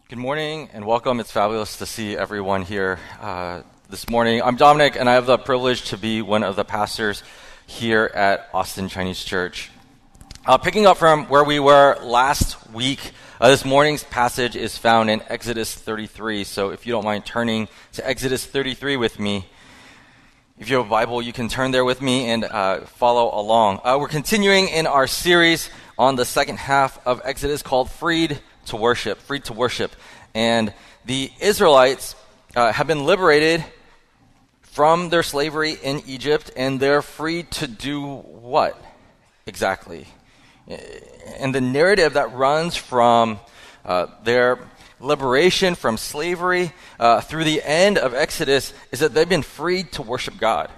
Good morning and welcome. It's fabulous to see everyone here this morning. I'm Dominic, and I have the privilege to be one of the pastors here at Austin Chinese Church. Picking up from where we were last week, this morning's passage is found in Exodus 33. So if you don't mind turning to Exodus 33 with me, if you have a Bible, you can turn there with me and follow along. We're continuing in our series on the second half of Exodus called Freed to Worship. And the Israelites have been liberated from their slavery in Egypt, and they're free to do what exactly? And the narrative that runs from their liberation from slavery through the end of Exodus is that they've been freed to worship God.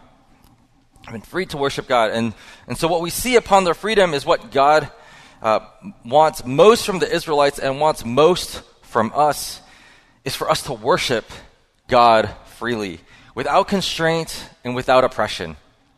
And so what we see upon their freedom is what God wants most from the Israelites and wants most from us is for us to worship God freely, without constraint and without oppression.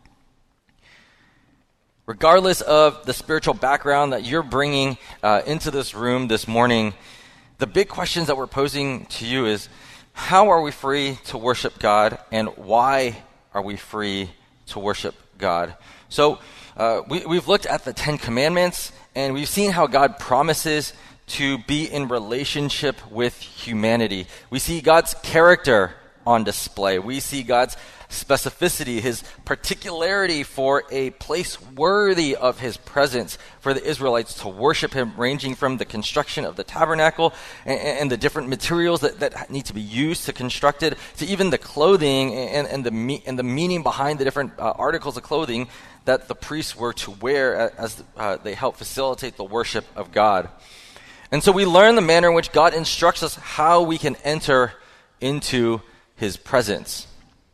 Regardless of the spiritual background that you're bringing into this room this morning, the big questions that we're posing to you is, how are we free to worship God, and why are we free to worship God? So we've looked at the Ten Commandments, and we've seen how God promises to be in relationship with humanity. We see God's character on display. We see God's specificity, his particularity for a place worthy of his presence for the Israelites to worship him, ranging from the construction of the tabernacle and the different materials that need to be used to construct it, to even the clothing and the meaning behind the different articles of clothing that the priests were to wear as they help facilitate the worship of God. And so we learn the manner in which God instructs us how we can enter into his presence.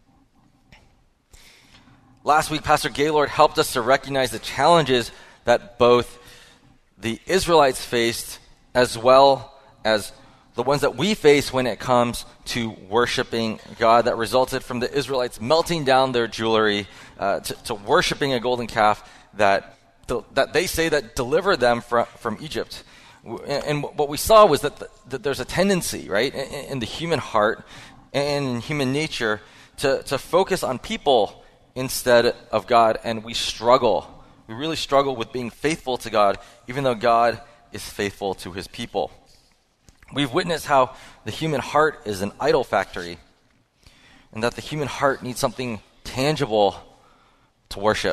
Last week, Pastor Gaylord helped us to recognize the challenges that both the Israelites faced as well as the ones that we face when it comes to worshiping God, that resulted from the Israelites melting down their jewelry to worshiping a golden calf that they say that delivered them from Egypt. And what we saw was that there's a tendency, right, in the human heart and in human nature to focus on people instead of God, and we really struggle with being faithful to God, even though God is faithful to his people. We've witnessed how the human heart is an idol factory, and that the human heart needs something tangible to worship.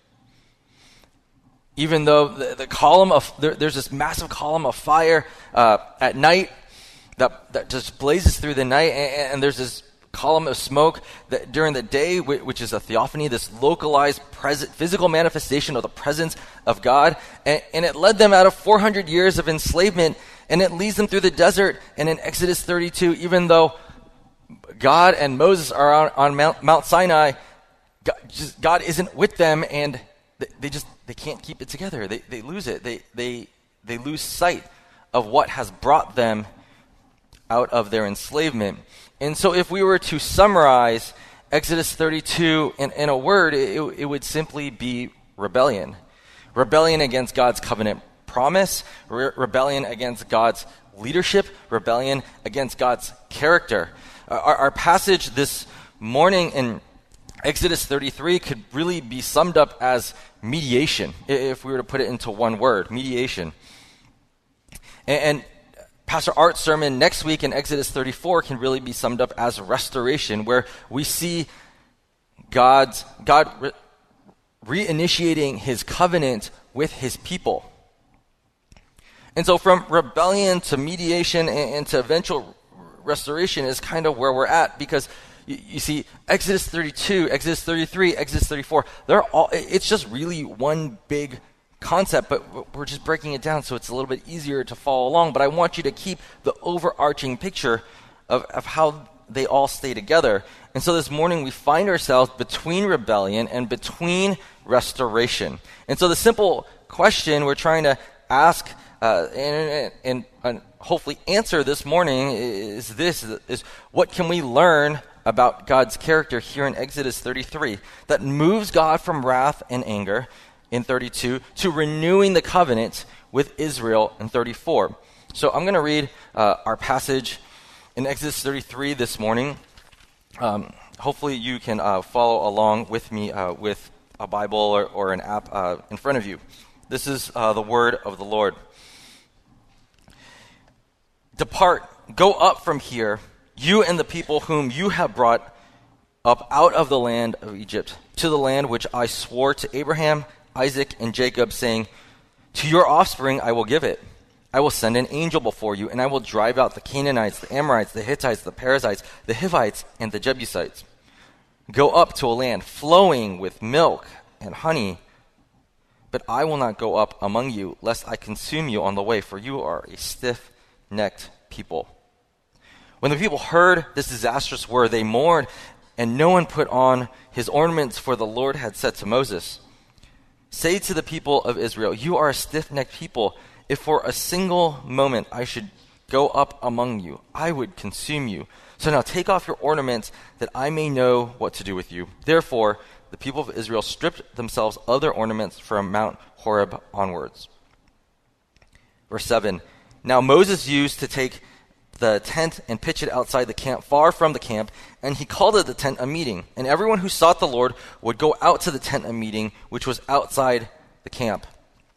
Even though there's this massive column of fire at night that just blazes through the night, and there's this column of smoke that during the day, which is a theophany, this localized physical manifestation of the presence of God, and it led them out of 400 years of enslavement, and it leads them through the desert. And in Exodus 32, even though God and Moses are on Mount Sinai, God isn't with them, and they can't keep it together. They lose it. They lose sight of what has brought them out of their enslavement. And so if we were to summarize Exodus 32 in a word, it would simply be rebellion. Rebellion against God's covenant promise, rebellion against God's leadership, rebellion against God's character. Our passage this morning in Exodus 33 could really be summed up as mediation, if we were to put it into one word, mediation. And Pastor Art's sermon next week in Exodus 34 can really be summed up as restoration, where we see God reinitiating his covenant with his people. And so from rebellion to mediation and to eventual restoration is kind of where we're at, because you see, Exodus 32, Exodus 33, Exodus 34, it's just really one big concept, but we're just breaking it down so it's a little bit easier to follow along. But I want you to keep the overarching picture of how they all stay together. And so this morning we find ourselves between rebellion and between restoration. And so the simple question we're trying to ask and hopefully answer this morning is what can we learn about God's character here in Exodus 33 that moves God from wrath and anger in 32 to renewing the covenant with Israel in 34. So I'm going to read our passage in Exodus 33 this morning. Hopefully you can follow along with me with a Bible or an app in front of you. This is the word of the Lord. Depart, go up from here, you and the people whom you have brought up out of the land of Egypt, to the land which I swore to Abraham, Isaac, and Jacob, saying, to your offspring I will give it. I will send an angel before you, and I will drive out the Canaanites, the Amorites, the Hittites, the Perizzites, the Hivites, and the Jebusites. Go up to a land flowing with milk and honey, but I will not go up among you, lest I consume you on the way, for you are a stiff-necked people. When the people heard this disastrous word, they mourned, and no one put on his ornaments, for the Lord had said to Moses, say to the people of Israel, you are a stiff-necked people. If for a single moment I should go up among you, I would consume you. So now take off your ornaments, that I may know what to do with you. Therefore, the people of Israel stripped themselves of their ornaments from Mount Horeb onwards. Verse 7, now Moses used to take the tent and pitch it outside the camp, far from the camp, and he called it the tent a meeting. And everyone who sought the Lord would go out to the tent a meeting, which was outside the camp.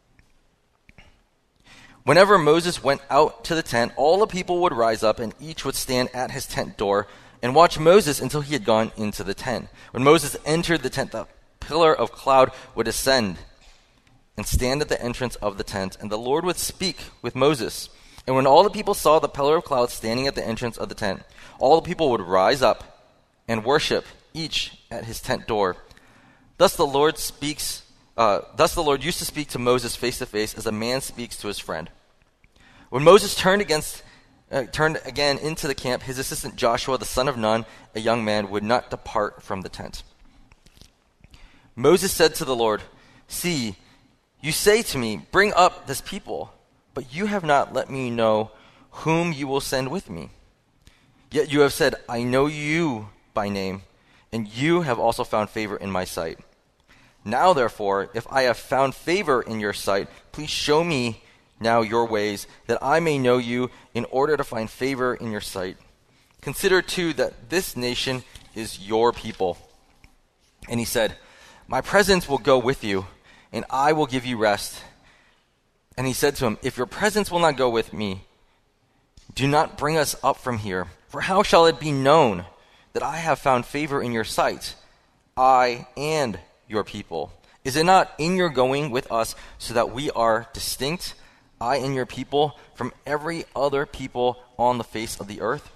Whenever Moses went out to the tent, all the people would rise up, and each would stand at his tent door and watch Moses until he had gone into the tent. When Moses entered the tent, the pillar of cloud would ascend and stand at the entrance of the tent, and the Lord would speak with Moses. And when all the people saw the pillar of cloud standing at the entrance of the tent, all the people would rise up and worship, each at his tent door. Thus the Lord used to speak to Moses face to face, as a man speaks to his friend. When Moses turned again into the camp, his assistant Joshua, the son of Nun, a young man, would not depart from the tent. Moses said to the Lord, see, you say to me, bring up this people, but you have not let me know whom you will send with me. Yet you have said, I know you by name, and you have also found favor in my sight. Now, therefore, if I have found favor in your sight, please show me now your ways, that I may know you, in order to find favor in your sight. Consider, too, that this nation is your people. And he said, my presence will go with you, and I will give you rest. And he said to him, if your presence will not go with me, do not bring us up from here. For how shall it be known that I have found favor in your sight, I and your people? Is it not in your going with us, so that we are distinct, I and your people, from every other people on the face of the earth?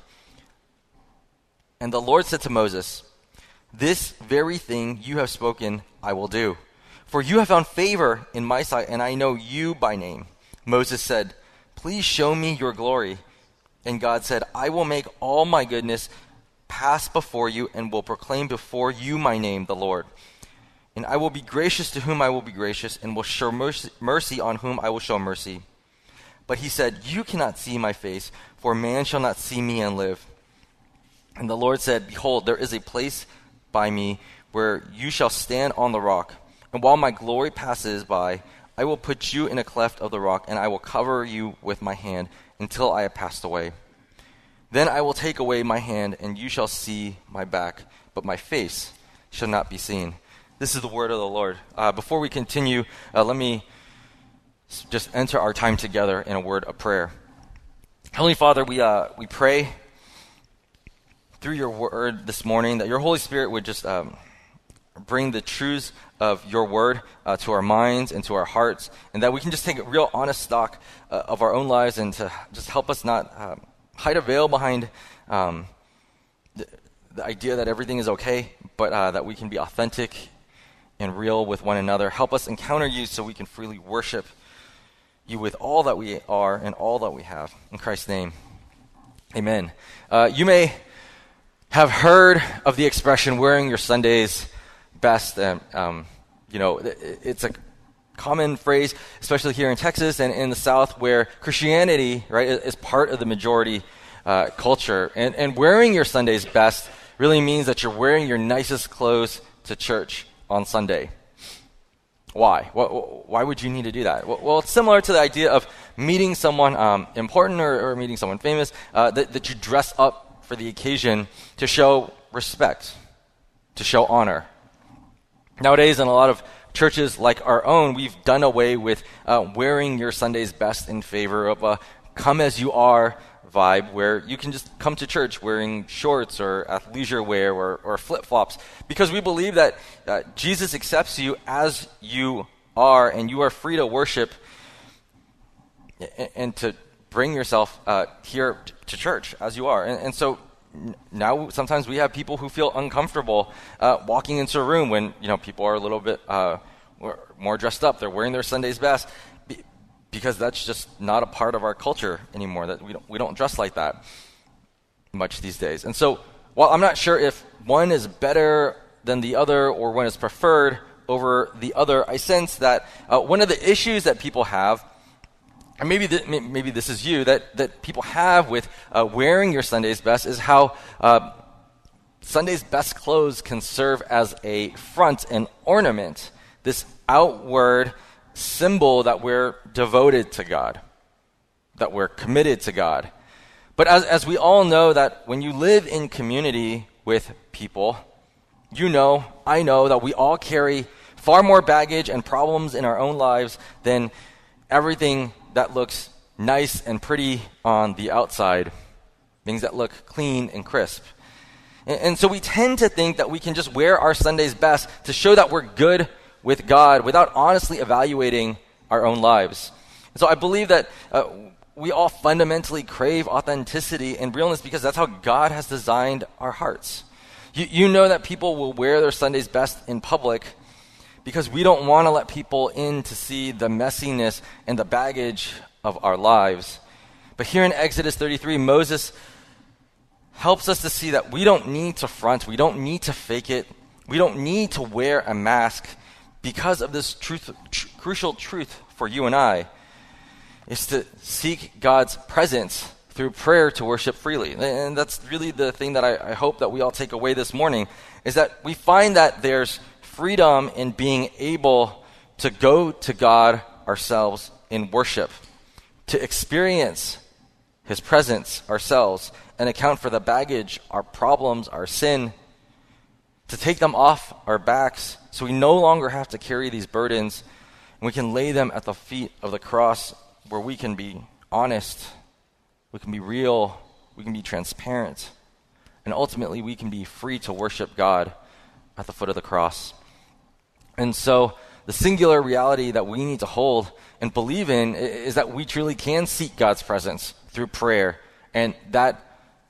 And the Lord said to Moses, this very thing you have spoken, I will do. For you have found favor in my sight, and I know you by name. Moses said, please show me your glory. And God said, I will make all my goodness pass before you, and will proclaim before you my name, the Lord. And I will be gracious to whom I will be gracious, and will show mercy on whom I will show mercy. But he said, you cannot see my face, for man shall not see me and live. And the Lord said, behold, there is a place by me where you shall stand on the rock. And while my glory passes by, I will put you in a cleft of the rock, and I will cover you with my hand until I have passed away. Then I will take away my hand, and you shall see my back, but my face shall not be seen. This is the word of the Lord. Before we continue, let me just enter our time together in a word of prayer. Heavenly Father, we pray through your word this morning that your Holy Spirit would just bring the truths of your word to our minds and to our hearts, and that we can just take a real honest stock of our own lives, and to just help us not hide a veil behind the idea that everything is okay, but that we can be authentic and real with one another. Help us encounter you so we can freely worship you with all that we are and all that we have. In Christ's name, amen. You may have heard of the expression wearing your Sundays best. It's a common phrase, especially here in Texas and in the South, where Christianity, right, is part of the majority culture. And wearing your Sundays best really means that you're wearing your nicest clothes to church on Sunday. Why? Why would you need to do that? Well, it's similar to the idea of meeting someone important or meeting someone famous, that you dress up for the occasion to show respect, to show honor. Nowadays, in a lot of churches like our own, we've done away with wearing your Sunday's best in favor of a come as you are vibe, where you can just come to church wearing shorts or athleisure wear or flip-flops, because we believe that Jesus accepts you as you are, and you are free to worship and to bring yourself here to church as you are. And so now sometimes we have people who feel uncomfortable walking into a room when people are a little bit more dressed up. They're wearing their Sunday's best, because that's just not a part of our culture anymore. That we don't dress like that much these days. And so, while I'm not sure if one is better than the other or one is preferred over the other, I sense that one of the issues that people have, and maybe this is you, that people have with wearing your Sunday's best, is how Sunday's best clothes can serve as a front and ornament, this outward symbol that we're devoted to God, that we're committed to God. But as we all know, that when you live in community with people, I know that we all carry far more baggage and problems in our own lives than everything that looks nice and pretty on the outside, things that look clean and crisp. And so we tend to think that we can just wear our Sunday's best to show that we're good with God without honestly evaluating our own lives. So I believe that we all fundamentally crave authenticity and realness because that's how God has designed our hearts. You know that people will wear their Sunday's best in public because we don't want to let people in to see the messiness and the baggage of our lives. But here in Exodus 33, Moses helps us to see that we don't need to front, we don't need to fake it, we don't need to wear a mask, because of this crucial truth for you and I, is to seek God's presence through prayer to worship freely. And that's really the thing that I hope that we all take away this morning, is that we find that there's freedom in being able to go to God ourselves in worship, to experience His presence ourselves and account for the baggage, our problems, our sin, to take them off our backs so we no longer have to carry these burdens, and we can lay them at the feet of the cross where we can be honest, we can be real, we can be transparent, and ultimately we can be free to worship God at the foot of the cross. And so the singular reality that we need to hold and believe in is that we truly can seek God's presence through prayer, and that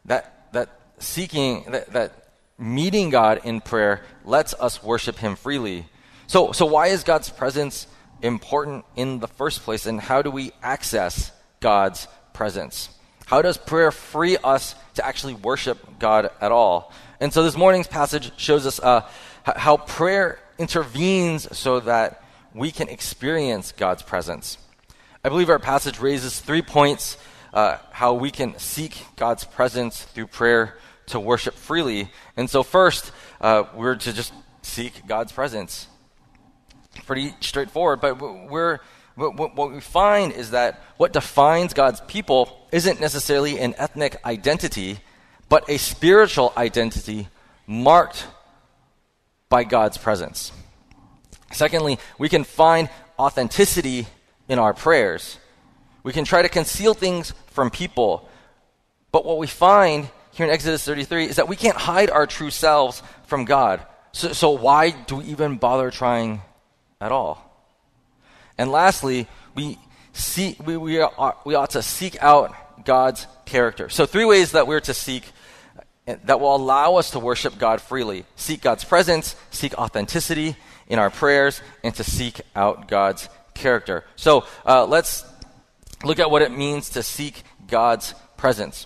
meeting God in prayer lets us worship Him freely. So why is God's presence important in the first place, and how do we access God's presence? How does prayer free us to actually worship God at all? And so this morning's passage shows us how prayer intervenes so that we can experience God's presence. I believe our passage raises 3 points how we can seek God's presence through prayer to worship freely. And so first, we're to just seek God's presence. Pretty straightforward, but what we find is that what defines God's people isn't necessarily an ethnic identity, but a spiritual identity marked by God's presence. Secondly, we can find authenticity in our prayers. We can try to conceal things from people, but what we find here in Exodus 33 is that we can't hide our true selves from God. So why do we even bother trying at all? And lastly, we ought to seek out God's character. So 3 ways that we're to seek that will allow us to worship God freely. Seek God's presence, seek authenticity in our prayers, and to seek out God's character. So let's look at what it means to seek God's presence.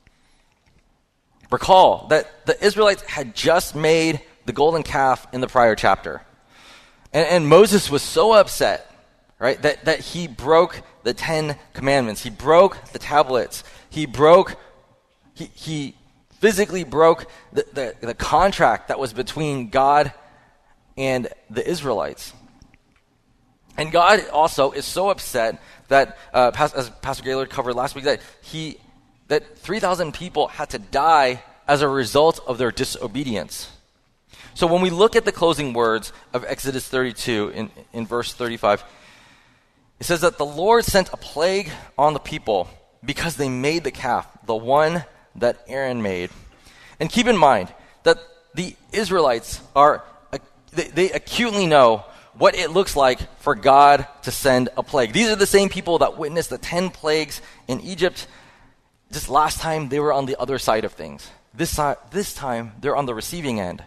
Recall that the Israelites had just made the golden calf in the prior chapter. And Moses was so upset, right, that he broke the 10 commandments. He broke the tablets. He physically broke the contract that was between God and the Israelites. And God also is so upset that, as Pastor Gaylord covered last week, that 3,000 people had to die as a result of their disobedience. So when we look at the closing words of Exodus 32 in verse 35, it says that the Lord sent a plague on the people because they made the calf, the one that Aaron made. And keep in mind that the Israelites they acutely know what it looks like for God to send a plague. These are the same people that witnessed the 10 plagues in Egypt. Just last time, they were on the other side of things. This time, they're on the receiving end.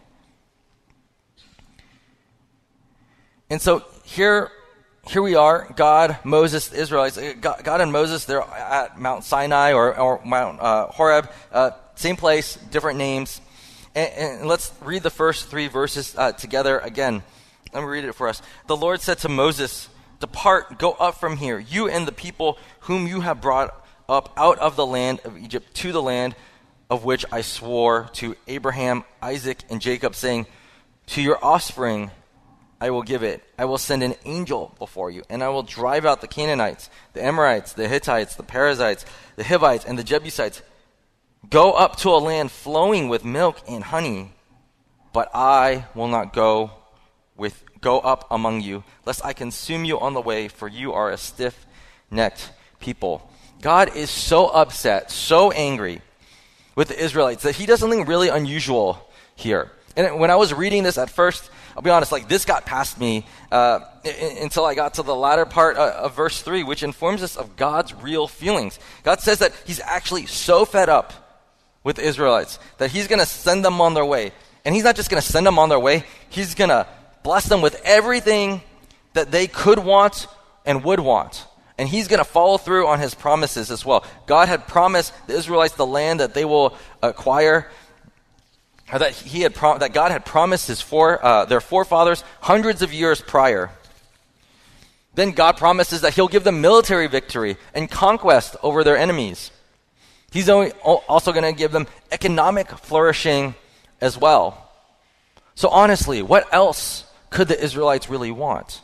And so here we are, God, Moses, the Israelites. God and Moses, they're at Mount Sinai or Mount Horeb. Same place, different names. And let's read the first 3 verses together again. Let me read it for us. The Lord said to Moses, "Depart, go up from here, you and the people whom you have brought up out of the land of Egypt to the land of which I swore to Abraham, Isaac, and Jacob, saying, to your offspring I will give it. I will send an angel before you, and I will drive out the Canaanites, the Amorites, the Hittites, the Perizzites, the Hivites, and the Jebusites. Go up to a land flowing with milk and honey, but I will not go up among you, lest I consume you on the way, for you are a stiff-necked people." God is so upset, so angry with the Israelites that he does something really unusual here. And when I was reading this at first, I'll be honest, this got past me until I got to the latter part of verse 3, which informs us of God's real feelings. God says that he's actually so fed up with the Israelites that he's going to send them on their way. And he's not just going to send them on their way, he's going to bless them with everything that they could want and would want. And he's going to follow through on his promises as well. God had promised the Israelites the land that they will acquire, or that God had promised their forefathers hundreds of years prior. Then God promises that he'll give them military victory and conquest over their enemies. He's also going to give them economic flourishing as well. So honestly, what else could the Israelites really want?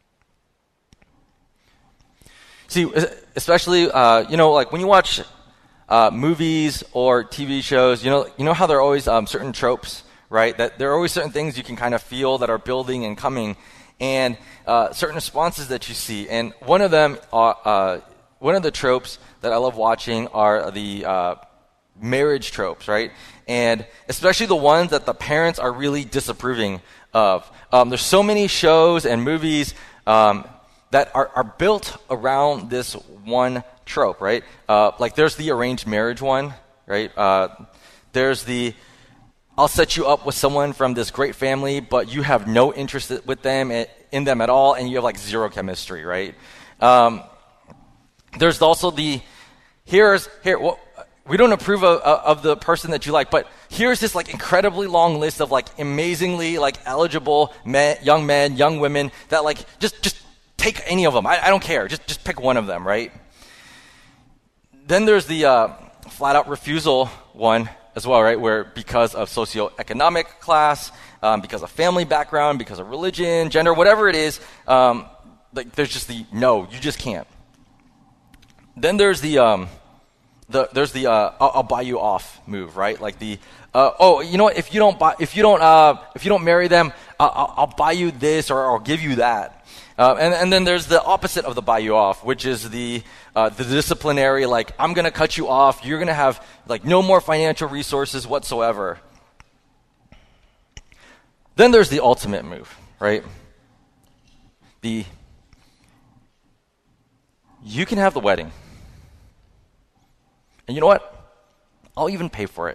See, especially, when you watch movies or TV shows, you know how there are always certain tropes, right? That there are always certain things you can kind of feel that are building and coming, and certain responses that you see. And one of them, one of the tropes that I love watching are the marriage tropes, right? And especially the ones that the parents are really disapproving of. There's so many shows and movies that are built around this one trope, right? There's the arranged marriage one, right? There's the I'll set you up with someone from this great family, but you have no interest in them at all, and you have zero chemistry, right? There's also the we don't approve of the person that you like, but here's this incredibly long list of amazingly eligible young men, young women that just take any of them. I don't care. Just pick one of them, right? Then there's the flat out refusal one as well, right? Where because of socioeconomic class, because of family background, because of religion, gender, whatever it is, there's just the no, you just can't. Then there's the I'll buy you off move, right? You know what? If you don't marry them, I'll buy you this or I'll give you that. And then there's the opposite of the buy you off, which is the disciplinary, I'm going to cut you off. You're going to have no more financial resources whatsoever. Then there's the ultimate move, right? You can have the wedding. And you know what? I'll even pay for it.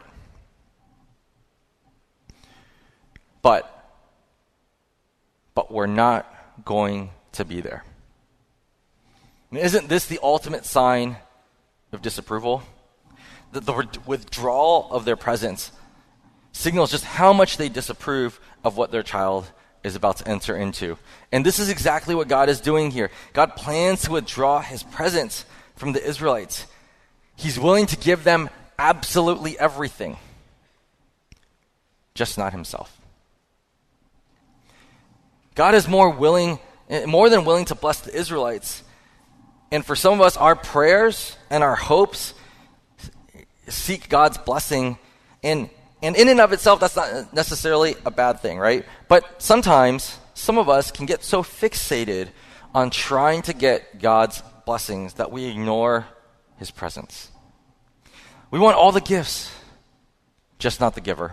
But we're not going to be there. And isn't this the ultimate sign of disapproval? The withdrawal of their presence signals just how much they disapprove of what their child is about to enter into. And this is exactly what God is doing here. God plans to withdraw his presence from the Israelites. He's willing to give them absolutely everything, just not himself. God is more willing more than willing to bless the Israelites. And for some of us, our prayers and our hopes seek God's blessing. And in and of itself, that's not necessarily a bad thing, right? But sometimes, some of us can get so fixated on trying to get God's blessings that we ignore his presence. We want all the gifts, just not the giver.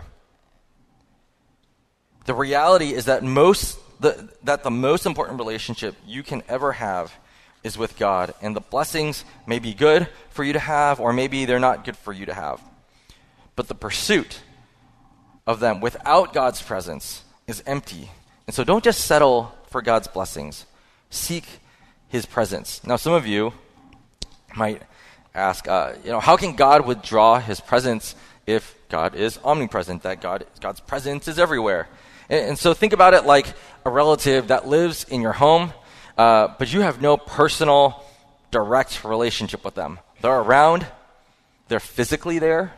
The reality is that the most important relationship you can ever have is with God. And the blessings may be good for you to have, or maybe they're not good for you to have. But the pursuit of them without God's presence is empty. And so don't just settle for God's blessings. Seek his presence. Now, some of you might ask, how can God withdraw his presence if God is omnipresent, that God's presence is everywhere? And so think about it like a relative that lives in your home, but you have no personal, direct relationship with them. They're around, they're physically there,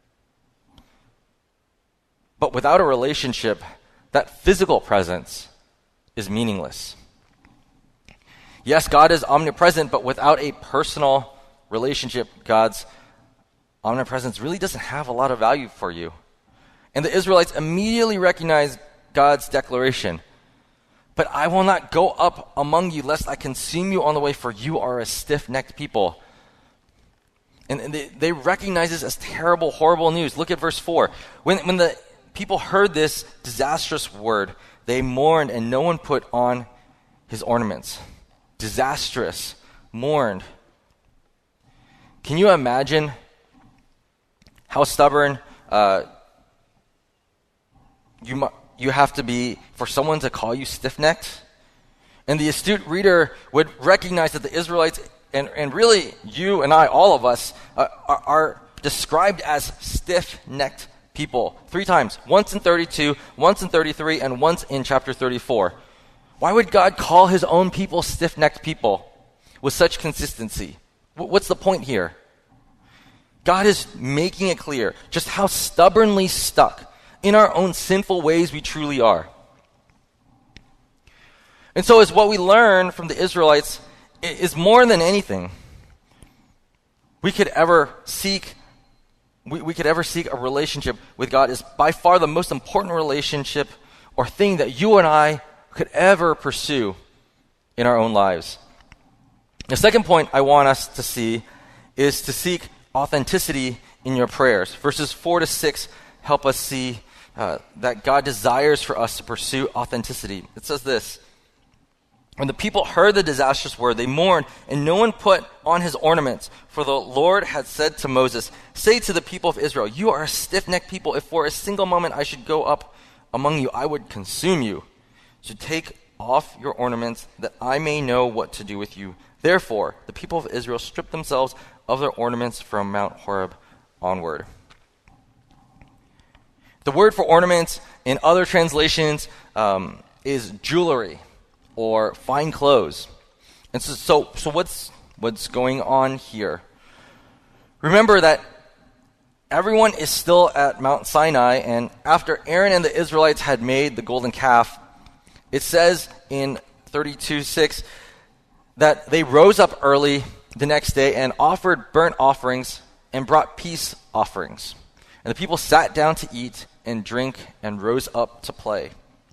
but without a relationship, that physical presence is meaningless. Yes, God is omnipresent, but without a personal relationship, God's omnipresence really doesn't have a lot of value for you. And the Israelites immediately recognized God's declaration, "But I will not go up among you lest I consume you on the way, for you are a stiff-necked people." And they recognize this as terrible, horrible news. Look at verse 4. When the people heard this disastrous word, they mourned, and no one put on his ornaments. Disastrous, mourned. Can you imagine how stubborn you have to be for someone to call you stiff-necked? And the astute reader would recognize that the Israelites, and really you and I, all of us, are described as stiff-necked people 3 times. Once in 32, once in 33, and once in chapter 34. Why would God call his own people stiff-necked people with such consistency? What's the point here? God is making it clear just how stubbornly stuck in our own sinful ways we truly are. And so as what we learn from the Israelites is more than anything we could ever seek a relationship with God is by far the most important relationship or thing that you and I could ever pursue in our own lives. The second point I want us to see is to seek authenticity in your prayers. Verses 4 to 6 help us see that God desires for us to pursue authenticity. It says this: "When the people heard the disastrous word, they mourned, and no one put on his ornaments. For the Lord had said to Moses, 'Say to the people of Israel, you are a stiff-necked people. If for a single moment I should go up among you, I would consume you. So take off your ornaments, that I may know what to do with you.' Therefore, the people of Israel stripped themselves of their ornaments from Mount Horeb onward." The word for ornaments in other translations is jewelry or fine clothes. And so what's going on here? Remember that everyone is still at Mount Sinai, and after Aaron and the Israelites had made the golden calf, it says in 32:6 that they rose up early the next day and offered burnt offerings and brought peace offerings. And the people sat down to eat and drink and rose up to play.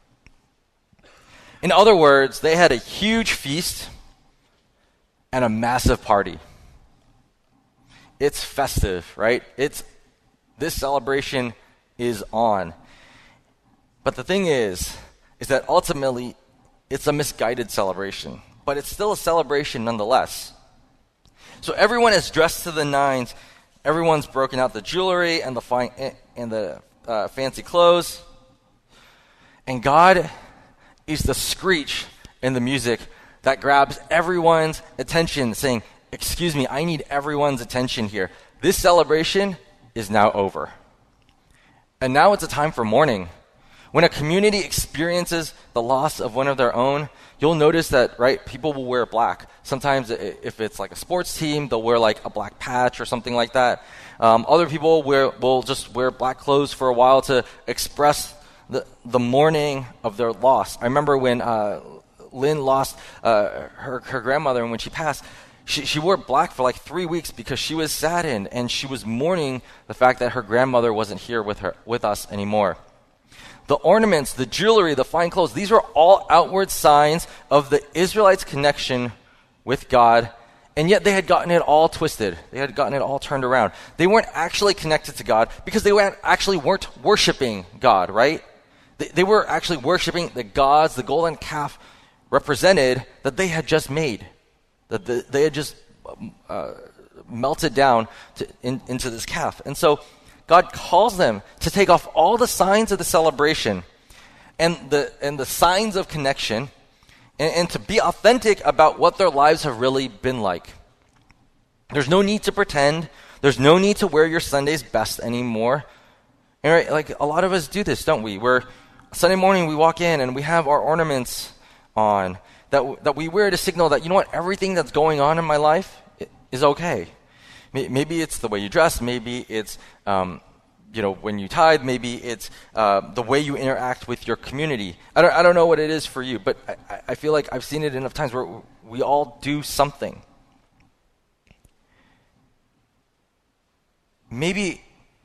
In other words, they had a huge feast and a massive party. It's festive, right? This celebration is on. But the thing is that ultimately it's a misguided celebration, but it's still a celebration nonetheless. So everyone is dressed to the nines. Everyone's broken out the jewelry and the fancy clothes. And God is the screech in the music that grabs everyone's attention, saying, "Excuse me, I need everyone's attention here. This celebration is now over." And now it's a time for mourning. When a community experiences the loss of one of their own, you'll notice that, right, people will wear black. Sometimes if it's like a sports team, they'll wear like a black patch or something like that. Other people will just wear black clothes for a while to express the mourning of their loss. I remember when Lynn lost her grandmother, and when she passed, she wore black for like 3 weeks because she was saddened and she was mourning the fact that her grandmother wasn't here with us anymore. The ornaments, the jewelry, the fine clothes, these were all outward signs of the Israelites' connection with God, and yet they had gotten it all twisted. They had gotten it all turned around. They weren't actually connected to God because they weren't worshiping God, right? They were actually worshiping the gods the golden calf represented that they had just made, that they had just melted down into this calf. And so God calls them to take off all the signs of the celebration and the signs of connection and to be authentic about what their lives have really been like. There's no need to pretend. There's no need to wear your Sunday's best anymore. And right, like a lot of us do this, don't we? Where Sunday morning we walk in and we have our ornaments on that we wear to signal that, you know what, everything that's going on in my life is okay. Maybe it's the way you dress. Maybe it's when you tithe. Maybe it's the way you interact with your community. I don't know what it is for you, but I feel like I've seen it enough times where we all do something. Maybe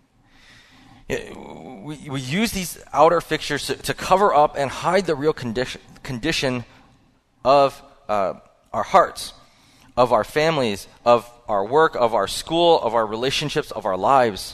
we use these outer fixtures to cover up and hide the real condition of our hearts, of our families, of our work, of our school, of our relationships, of our lives.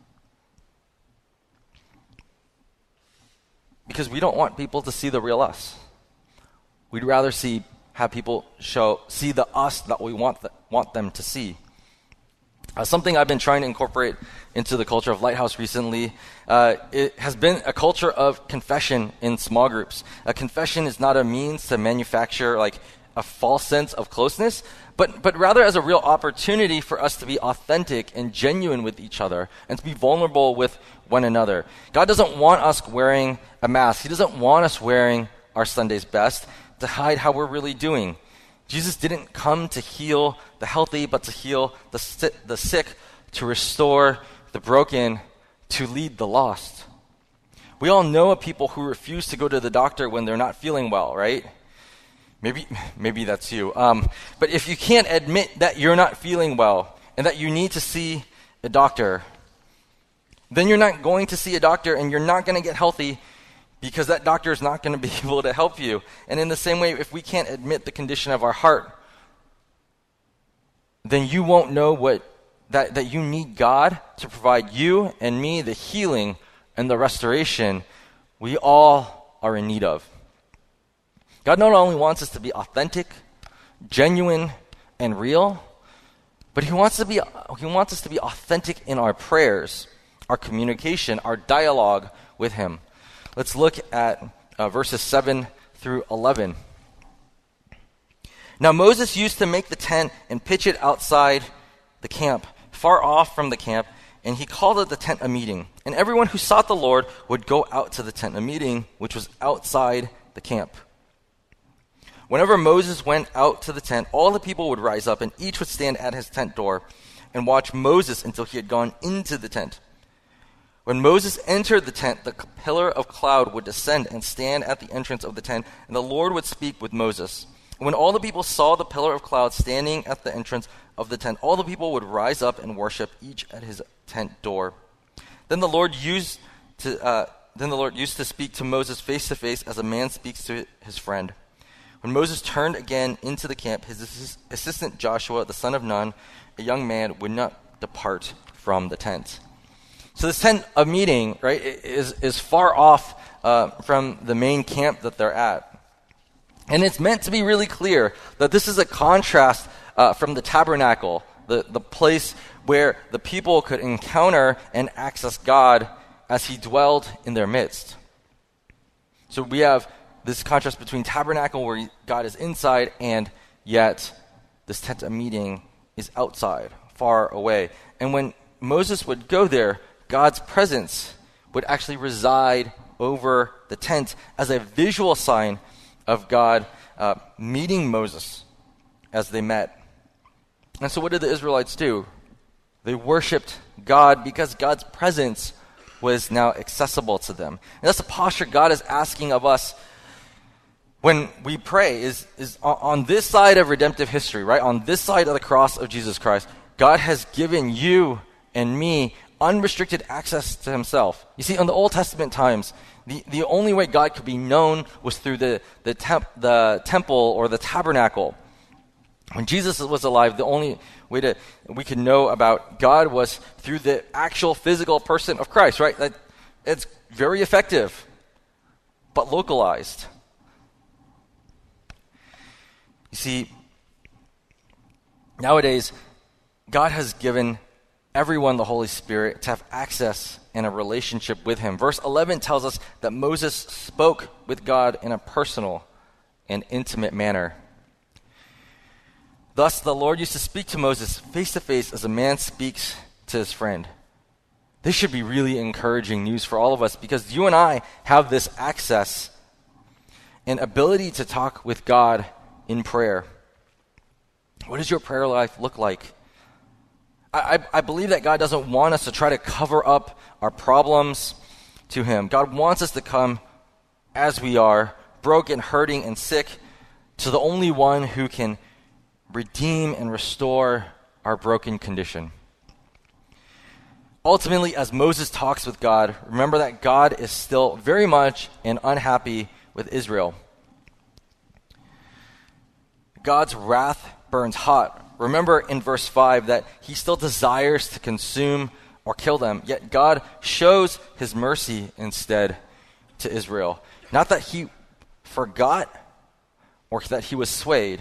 Because we don't want people to see the real us. We'd rather have people see the us that we want them to see. Something I've been trying to incorporate into the culture of Lighthouse recently, it has been a culture of confession in small groups. A confession is not a means to manufacture like a false sense of closeness, but rather as a real opportunity for us to be authentic and genuine with each other and to be vulnerable with one another. God doesn't want us wearing a mask. He doesn't want us wearing our Sunday's best to hide how we're really doing. Jesus didn't come to heal the healthy, but to heal the sick, to restore the broken, to lead the lost. We all know of people who refuse to go to the doctor when they're not feeling well, right? Maybe that's you. But if you can't admit that you're not feeling well and that you need to see a doctor, then you're not going to see a doctor and you're not going to get healthy because that doctor is not going to be able to help you. And in the same way, if we can't admit the condition of our heart, then you won't know that you need God to provide you and me the healing and the restoration we all are in need of. God not only wants us to be authentic, genuine, and real, but He wants us to be authentic in our prayers, our communication, our dialogue with Him. Let's look at verses 7 through 11. Now Moses used to make the tent and pitch it outside the camp, far off from the camp, and he called it the tent of meeting. And everyone who sought the Lord would go out to the tent of meeting, which was outside the camp. Whenever Moses went out to the tent, all the people would rise up, and each would stand at his tent door and watch Moses until he had gone into the tent. When Moses entered the tent, the pillar of cloud would descend and stand at the entrance of the tent, and the Lord would speak with Moses. When all the people saw the pillar of cloud standing at the entrance of the tent, all the people would rise up and worship, each at his tent door. Then the Lord used to speak to Moses face to face as a man speaks to his friend. When Moses turned again into the camp, his assistant Joshua, the son of Nun, a young man, would not depart from the tent. So this tent of meeting, right, is far off from the main camp that they're at. And it's meant to be really clear that this is a contrast from the tabernacle, the place where the people could encounter and access God as He dwelled in their midst. So we have this contrast between tabernacle where God is inside, and yet this tent of meeting is outside, far away. And when Moses would go there, God's presence would actually reside over the tent as a visual sign of God meeting Moses as they met. And so what did the Israelites do? They worshiped God because God's presence was now accessible to them. And that's the posture God is asking of us when we pray is on this side of redemptive history, right? On this side of the cross of Jesus Christ, God has given you and me unrestricted access to himself. You see, in the Old Testament times, the only way God could be known was through the temple or the tabernacle. When Jesus was alive, the only way we could know about God was through the actual physical person of Christ, right? It's very effective, but localized. You see, nowadays, God has given everyone the Holy Spirit to have access and a relationship with him. Verse 11 tells us that Moses spoke with God in a personal and intimate manner. Thus, the Lord used to speak to Moses face to face as a man speaks to his friend. This should be really encouraging news for all of us because you and I have this access and ability to talk with God in prayer. What does your prayer life look like? I believe that God doesn't want us to try to cover up our problems to him. God wants us to come as we are, broken, hurting, and sick, to the only one who can redeem and restore our broken condition. Ultimately, as Moses talks with God, remember that God is still very much and unhappy with Israel. God's wrath burns hot. Remember in verse 5 that he still desires to consume or kill them, yet God shows his mercy instead to Israel. Not that he forgot or that he was swayed.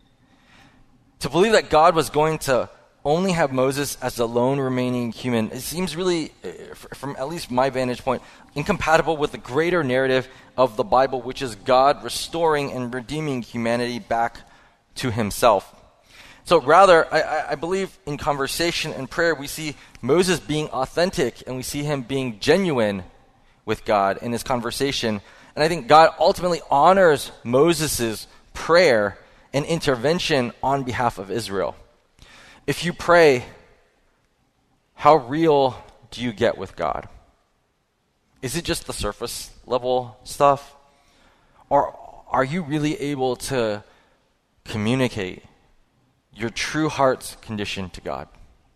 To believe that God was going to only have Moses as the lone remaining human, it seems really, from at least my vantage point, incompatible with the greater narrative of the Bible, which is God restoring and redeeming humanity back to himself. So rather, I believe in conversation and prayer, we see Moses being authentic and we see him being genuine with God in his conversation. And I think God ultimately honors Moses' prayer and intervention on behalf of Israel. If you pray, how real do you get with God? Is it just the surface level stuff? Or are you really able to communicate your true heart's condition to God?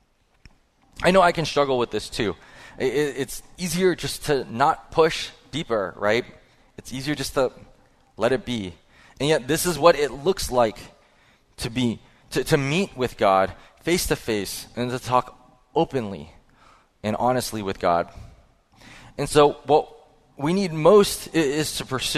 I know I can struggle with this too. It's easier just to not push deeper, right? It's easier just to let it be. And yet this is what it looks like to meet with God face to face and to talk openly and honestly with God. And so what we need most is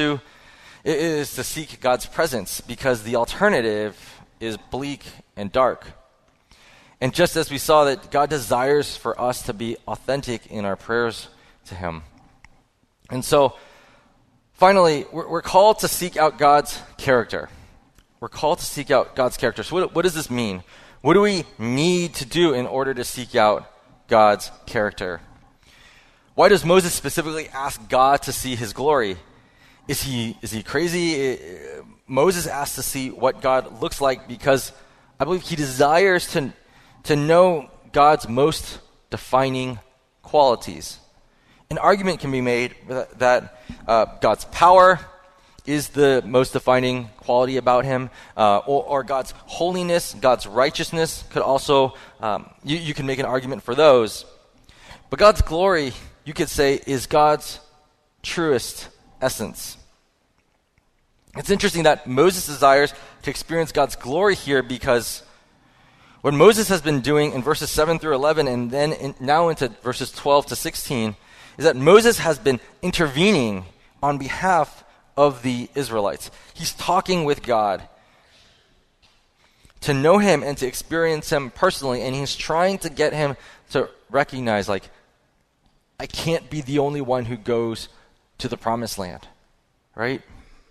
to seek God's presence, because the alternative is bleak and dark. And just as we saw that God desires for us to be authentic in our prayers to him. And so, finally, we're called to seek out God's character. We're called to seek out God's character. So what does this mean? What do we need to do in order to seek out God's character? Why does Moses specifically ask God to see his glory? Is he crazy? Moses asked to see what God looks like because I believe he desires to know God's most defining qualities. An argument can be made that God's power is the most defining quality about him, or God's holiness, God's righteousness could also, you can make an argument for those. But God's glory, you could say, is God's truest essence. It's interesting that Moses desires to experience God's glory here because what Moses has been doing in verses 7 through 11 and then now into verses 12 to 16 is that Moses has been intervening on behalf of the Israelites. He's talking with God to know him and to experience him personally, and he's trying to get him to recognize, like, I can't be the only one who goes to the promised land, right?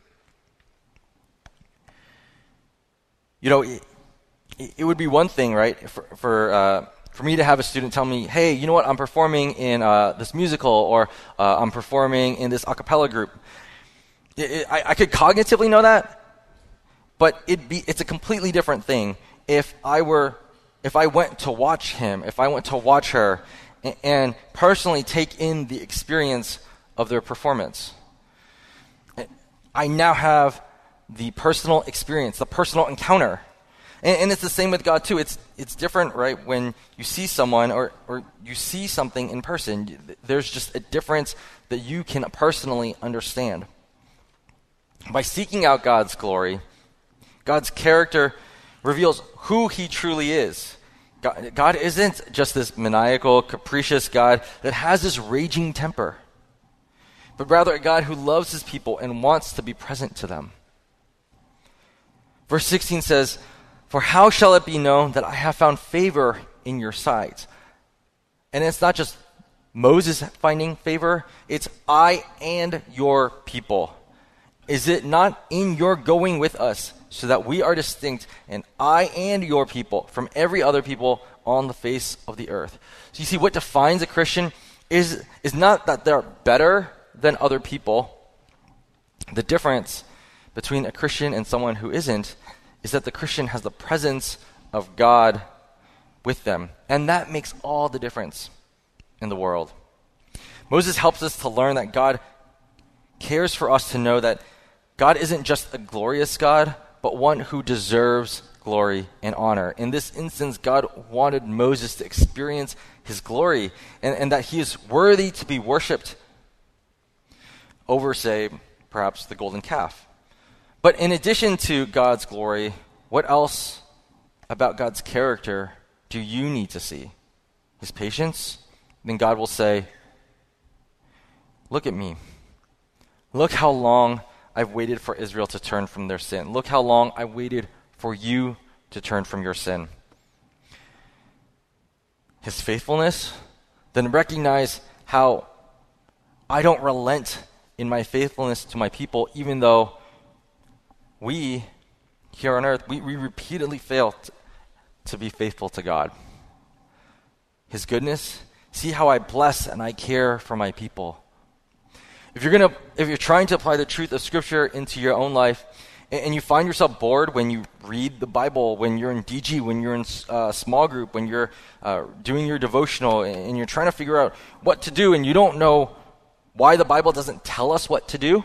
You know, it would be one thing, right, for me to have a student tell me, hey, you know what, I'm performing in this musical, or I'm performing in this a cappella group. I could cognitively know that, but it's a completely different thing if I went to watch him, if I went to watch her, and personally take in the experience of their performance. I now have the personal experience, the personal encounter. And it's the same with God too. It's different, right? When you see someone or you see something in person, there's just a difference that you can personally understand. By seeking out God's glory, God's character reveals who he truly is. God isn't just this maniacal, capricious God that has this raging temper, but rather a God who loves his people and wants to be present to them. Verse 16 says, "For how shall it be known that I have found favor in your sight?" And it's not just Moses finding favor, it's I and your people. Is it not in your going with us, so that we are distinct, and I and your people from every other people on the face of the earth? So you see, what defines a Christian is not that they're better than other people. The difference between a Christian and someone who isn't is that the Christian has the presence of God with them. And that makes all the difference in the world. Moses helps us to learn that God cares for us to know that God isn't just a glorious God, but one who deserves glory and honor. In this instance, God wanted Moses to experience his glory and that he is worthy to be worshipped over, say, perhaps the golden calf. But in addition to God's glory, what else about God's character do you need to see? His patience? Then God will say, "Look at me. Look how long I've waited for Israel to turn from their sin. Look how long I waited for you to turn from your sin." His faithfulness? Then recognize how I don't relent in my faithfulness to my people, even though we, here on earth, we repeatedly fail to be faithful to God. His goodness? See how I bless and I care for my people. If you're trying to apply the truth of Scripture into your own life, and you find yourself bored when you read the Bible, when you're in DG, when you're in small group, when you're doing your devotional, and you're trying to figure out what to do, and you don't know why the Bible doesn't tell us what to do,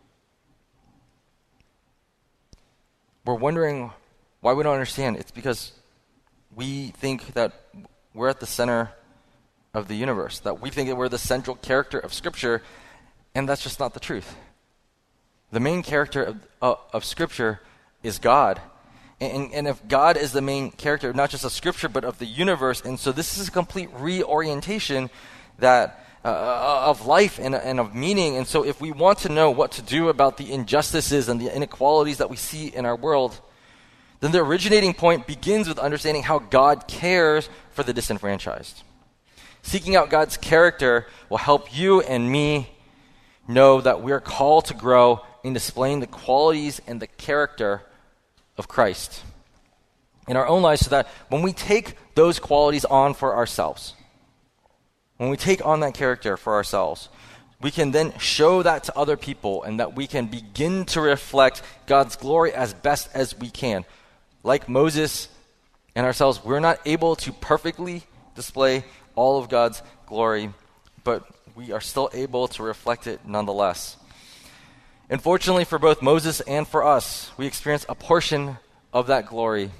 we're wondering why we don't understand. It's because we think that we're at the center of the universe, that we think that we're the central character of Scripture, and that's just not the truth. The main character of Scripture is God. And if God is the main character, not just of Scripture, but of the universe, and so this is a complete reorientation that of life and of meaning. And so if we want to know what to do about the injustices and the inequalities that we see in our world, then the originating point begins with understanding how God cares for the disenfranchised. Seeking out God's character will help you and me know that we are called to grow in displaying the qualities and the character of Christ in our own lives, so that when we take those qualities on for ourselves, when we take on that character for ourselves, we can then show that to other people, and that we can begin to reflect God's glory as best as we can. Like Moses and ourselves, we're not able to perfectly display all of God's glory, but we are still able to reflect it nonetheless. Unfortunately for both Moses and for us, we experience a portion of that glory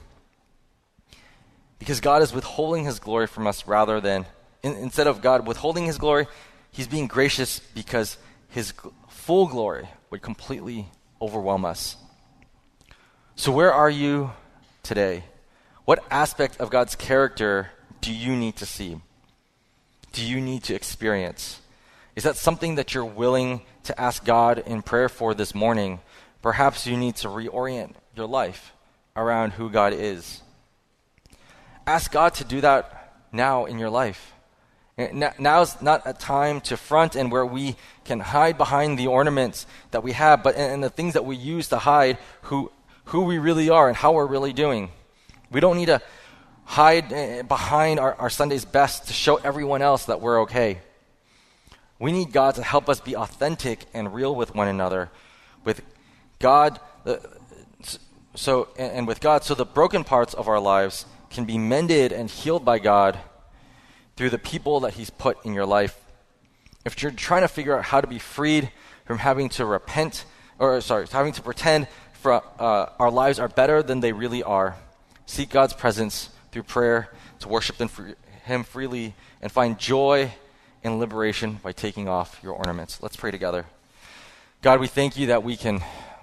because God is withholding his glory from us rather than, instead of God withholding his glory, he's being gracious because his full glory would completely overwhelm us. So where are you today? What aspect of God's character do you need to see? Do you need to experience? Is that something that you're willing to ask God in prayer for this morning? Perhaps you need to reorient your life around who God is. Ask God to do that now in your life. Now's not a time to front and where we can hide behind the ornaments that we have, but in the things that we use to hide who we really are and how we're really doing. We don't need to hide behind our Sunday's best to show everyone else that we're okay. We need God to help us be authentic and real with one another, with God, so the broken parts of our lives can be mended and healed by God through the people that he's put in your life. If you're trying to figure out how to be freed from having to pretend our lives are better than they really are. Seek God's presence through prayer to worship Him freely and find joy and liberation by taking off your ornaments. Let's pray together. God, we thank you that we can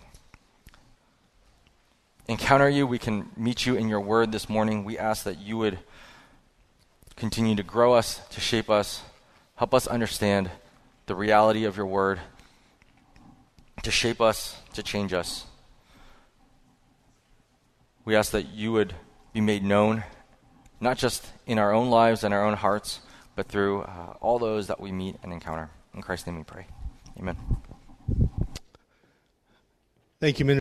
encounter you. We can meet you in your word this morning. We ask that you would continue to grow us, to shape us, help us understand the reality of your word, to shape us, to change us. We ask that you would be made known, not just in our own lives and our own hearts, but through all those that we meet and encounter. In Christ's name we pray. Amen. Thank you, Minister.